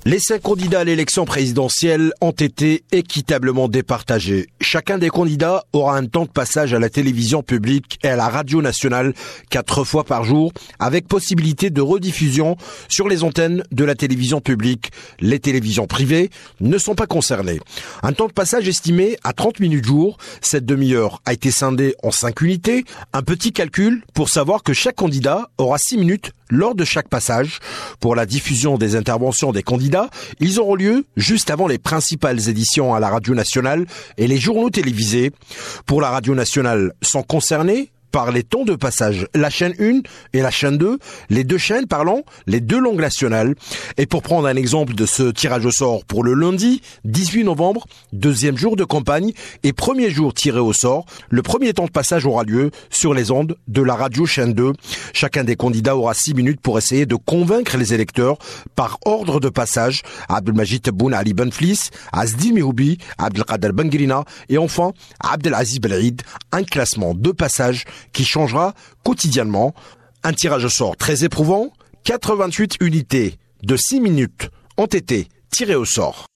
Les 5 candidats à l'élection présidentielle ont été équitablement départagés. Chacun des candidats aura un temps de passage à la télévision publique et à la radio nationale 4 fois par jour, avec possibilité de rediffusion sur les antennes de la télévision publique. Les télévisions privées ne sont pas concernées. Un temps de passage estimé à 30 minutes jour. Cette demi-heure a été scindée en 5 unités. Un petit calcul pour savoir que chaque candidat aura 6 minutes lors de chaque passage. Pour la diffusion des interventions des candidats, ils auront lieu juste avant les principales éditions à la radio nationale et les journaux télévisés. Pour la radio nationale, sont concernés par les temps de passage la chaîne 1 et la chaîne 2, les 2 chaînes parlant les 2 langues nationales. Et pour prendre un exemple de ce tirage au sort pour le lundi 18 novembre, 2e jour de campagne et premier jour tiré au sort, le premier temps de passage aura lieu sur les ondes de la radio chaîne 2. Chacun des candidats aura 6 minutes pour essayer de convaincre les électeurs par ordre de passage. Abdelmajid Tebboune Ali Benflis, Azdil Mihoubi, Abdelkader Bengrina et enfin Abdelaziz Belaïd. Un classement de passage qui changera quotidiennement. Un tirage au sort très éprouvant. 88 unités de 6 minutes ont été tirées au sort.